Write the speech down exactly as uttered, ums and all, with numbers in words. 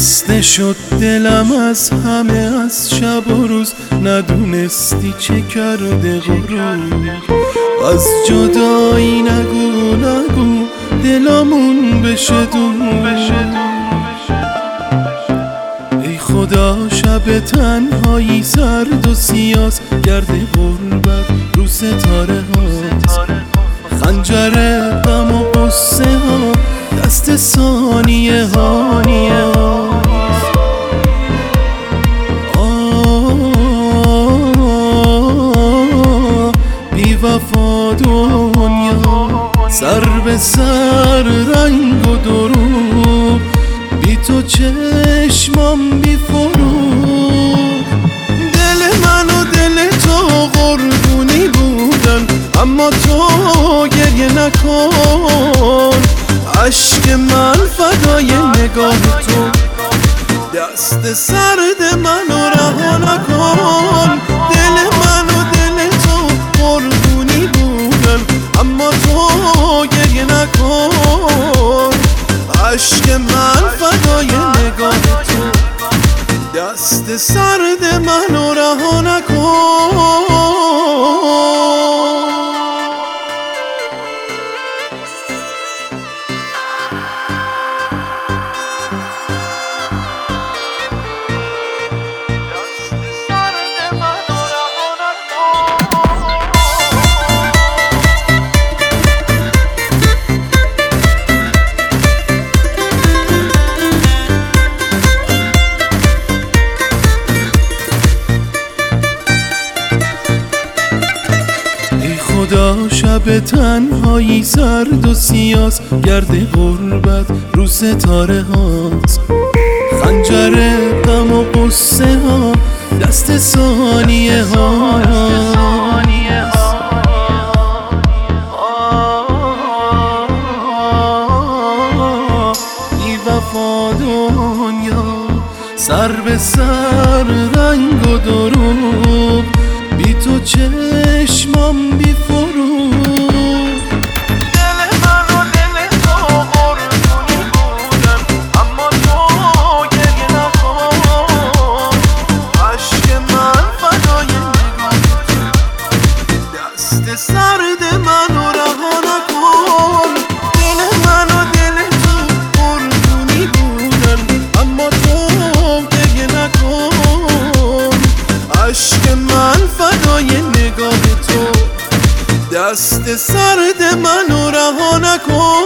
خسته شد دلم از همه، از شب و روز ندونستی چه کرده غرور. از جدایی نگو نگو دلمون بشه دور. ای خدا شب تنهایی سرد و سیاس، گرد غربت رو ستاره هاست. خنجر غم و قصه ها دست ثانیه هانیه هاست. آه بی وفا دنیا سر به سر رنگ و دروغ، بی تو چشمام بی فروغ. دل من و دل تو قربونی بودن، اما تو گریه نکن. عشق من فدای نگاه تو، دست سرد منو رها نکن. دل من و دل تو قربونی بودن، اما تو گریه نکن. عشق من فدای نگاه تو، دست سرد منو رها نکن. خدا شب تنهایی سرد و سیاس، گرد غربت رو ستاره هاست. خنجر غم و قصه ها دست ثانیه هاست. بی وفا دنیا سر به سر رنگ و دروغ، بی تو چشمام بی فروغ. دل من و دل تو قربونی بودن، اما تو گریه نکن. عشق من فدای نگاه تو، دست سرد منو رها نکن. دل من و دل تو قربونی بودن، اما تو گریه نکن. عشق من فدای نگاه تو، دست سرد منو رها نکن.